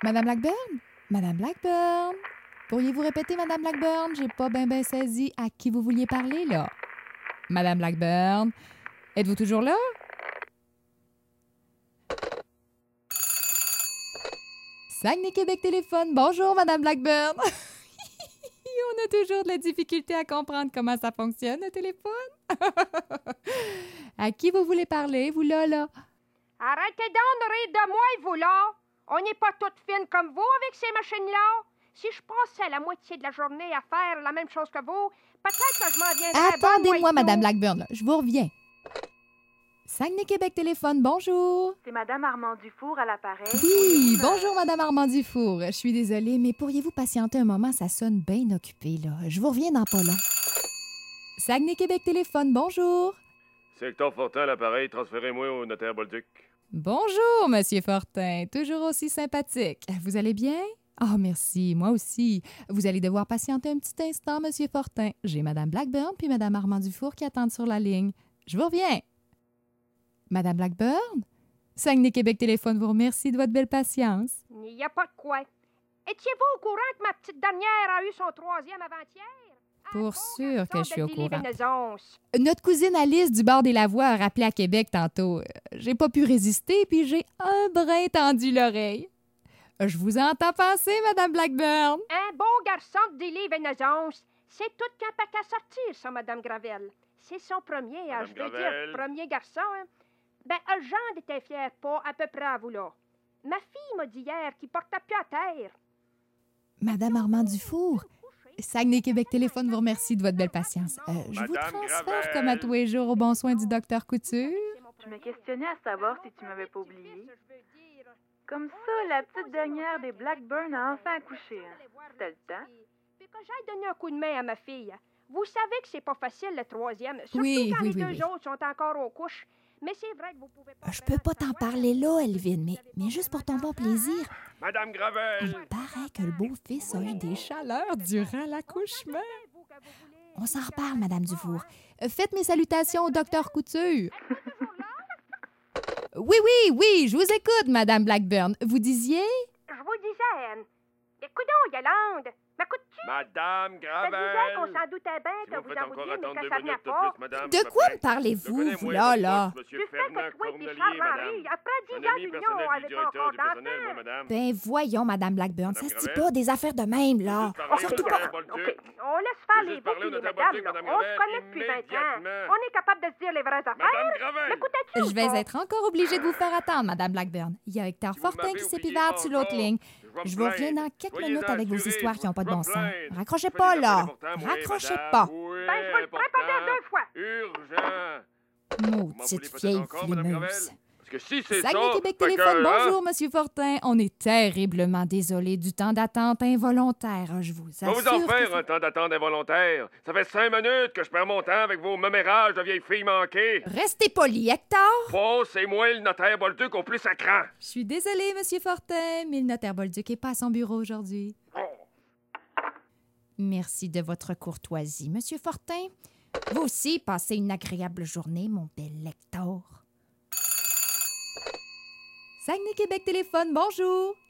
Madame Blackburn? Madame Blackburn? Pourriez-vous répéter, Madame Blackburn? J'ai pas bien saisi à qui vous vouliez parler, là. Madame Blackburn? Êtes-vous toujours là? Saguenay Québec téléphone. Bonjour, Madame Blackburn. On a toujours de la difficulté à comprendre comment ça fonctionne, le téléphone. À qui vous voulez parler, vous là? Arrêtez donc de rire de moi, vous là. On n'est pas toutes fines comme vous avec ces machines-là. Si je passais la moitié de la journée à faire la même chose que vous, peut-être que je m'en viendrais. Attendez-moi, Madame Blackburn, là. Je vous reviens. Saguenay Québec téléphone, bonjour. C'est Madame Armand Dufour à l'appareil. Oui, bonjour Madame Armand Dufour. Je suis désolée, mais pourriez-vous patienter un moment? Ça sonne bien occupé, là. Je vous reviens dans pas long. Saguenay Québec téléphone, bonjour. Secteur Fortin à l'appareil, transférez-moi au notaire Bolduc. Bonjour, Monsieur Fortin. Toujours aussi sympathique. Vous allez bien? Oh, merci, moi aussi. Vous allez devoir patienter un petit instant, Monsieur Fortin. J'ai Madame Blackburn puis Madame Armand Dufour qui attendent sur la ligne. Je vous reviens. Madame Blackburn? Saguenay Québec téléphone vous remercie de votre belle patience. Il n'y a pas de quoi. Étiez-vous au courant que ma petite dernière a eu son 3e avant-hier? Pour sûr que je suis au courant. Vénézonce. Notre cousine Alice du bord des Lavoie a rappelé à Québec tantôt. J'ai pas pu résister, puis j'ai un brin tendu l'oreille. Je vous entends penser, Madame Blackburn. Un beau garçon de Dilly Vénézonce. C'est tout qu'un paquet à sortir, ça, Madame Gravel. C'est son premier, Madame je veux Gravel. dire, premier garçon. Hein. Ben, Jean était fier, pas à peu près à vous là. Ma fille m'a dit hier qu'il portait plus à terre. Madame Armand Dufour, Saguenay Québec téléphone vous remercie de votre belle patience. Je vous Madame transfère Gravel. comme à tous les jours au bon soin du docteur Couture. Je me questionnais à savoir si tu m'avais pas oublié. Comme ça, la petite dernière des Blackburn a enfin accouché. C'était le temps. Puis que j'aille donner un coup de main à ma fille. Vous savez que c'est pas facile, le 3e. Surtout Oui, quand oui, les oui, deux autres sont encore aux couches. Mais c'est vrai que vous pouvez pas... Je peux pas t'en parler là, Elvin, mais juste pour ton bon plaisir. Madame Gravel. Il paraît que le beau-fils a eu des chaleurs durant l'accouchement. On s'en reparle, Madame Dufour. Faites mes salutations au docteur Couture. Oui, je vous écoute, Madame Blackburn. Vous disiez? Je vous disais... Écoute donc, Yolande. M'écoutes-tu? Madame Je te Gravel. disais qu'on s'en doutait bien Si que vous vous faites en encore vouliez, mais attendre que 2 ça venait minutes de pas. plus, madame. De quoi me parlez-vous, vous, là? Tu Monsieur sais que Fernand toi et tes Cornelier, Charles-Henri, madame. après 10 Un ans ami d'union personnel du avec directeur encore du personnel, moi, d'enfants. madame. Ben voyons, Madame Blackburn, ça se dit Gravel. pas des affaires de même, là. Juste parler au Surtout notaire pas... Bolduc. OK, on laisse faire Je veux les juste boucs parler et au les notaire madames, Bolduc, là. Madame On se Gravel, connaît depuis 20 ans. immédiatement. On est capable de se dire les vraies affaires. Madame Gravel. M'écoutes-tu ou Je vais pas? être encore obligée de vous faire attendre, Madame Blackburn. Il y a Hector Si vous Fortin m'avez qui oublié s'épivarde sur l'autre encore, ligne. vais Je me vous reviens plaindre. dans quelques Soyez minutes avec vos assurés, histoires qui n'ont pas de je bon vais sens. me plaindre. Raccrochez Je fais pas, des là. affaires importantes, moi, Raccrochez madame. pas. Oui, Ben, je vais le préparer important. 2 fois. Urgent. M'en voulez Maudite peut-être vieille encore, Madame Gravel? flimeuse. Parce que si c'est ça... Saguenay Québec fait que, téléphone, hein, bonjour, Monsieur Fortin. On est terriblement désolé du temps d'attente involontaire, je vous Va vous assure. en que faire c'est- un temps d'attente involontaire. Ça fait 5 minutes que je perds mon temps avec vos mémérages de vieilles filles manquées. Restez poli, Hector. Bon, c'est moi le notaire Bolduc au plus sacrant. Je suis désolée, Monsieur Fortin, mais le notaire Bolduc n'est pas à son bureau aujourd'hui. Merci de votre courtoisie, Monsieur Fortin. Vous aussi, passez une agréable journée, mon bel Hector. Saguenay Québec téléphone, bonjour.